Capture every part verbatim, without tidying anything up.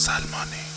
سلمانی.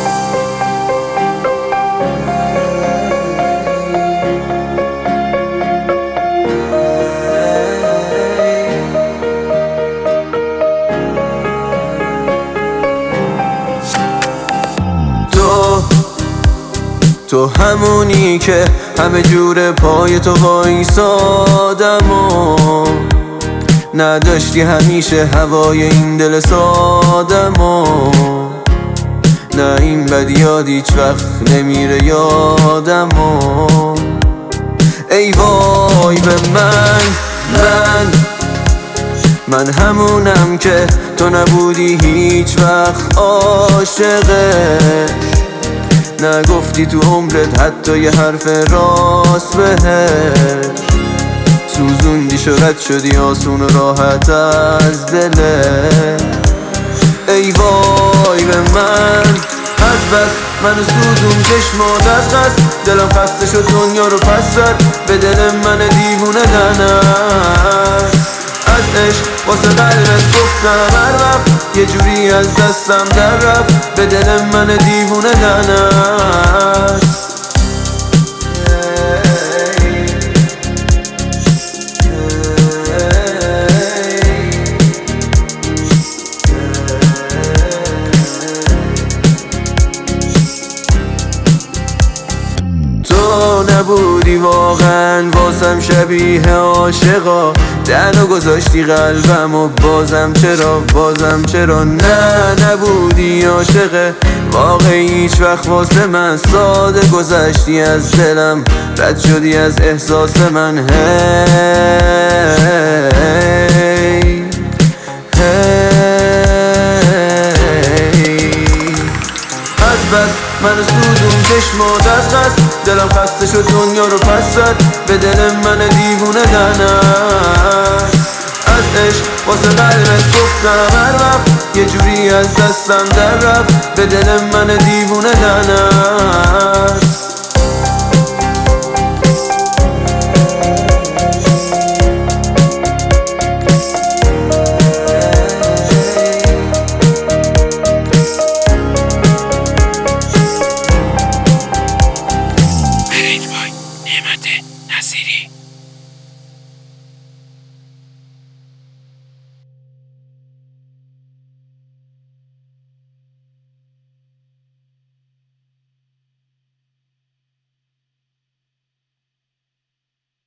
تو همونی که همه جور پای تو وایسادم و نداشتی همیشه هوای این دل سادم و نه این بدیاد هیچ وقت نمیره یادم و ای وای به من من من همونم که تو نبودی هیچ وقت عاشقش نگفتی تو عمرت حتی یه حرف راست بهش سوزوندی شرط شدی آسون و راحت از دله ای وای به من از بس منو سوزون چشمات از قصد دلم خسته شد دنیا رو پس زد به دل من دیوونه لعنت از عشق واسه قلبت گفتم هر وقت یه جوری از دستم در رفت به دل من دیوونه لعنت تو نبودی واقعا واسم شبیه عاشقا دهنو گذاشتی قلبم و بازم چرا بازم چرا نه نبودی عاشق واقعی هیچ وقت واسه من ساده گذشتی از دلم رد شدی از احساس من هی از بس منو سوزون چشمات از قصد دلم خسته شد دنیا رو پس زد به دل من دیوونه لعنت از عشق واسه قلبت گفتم هر وقت یه جوری از دستم در رفت به دل من دیوونه لعنت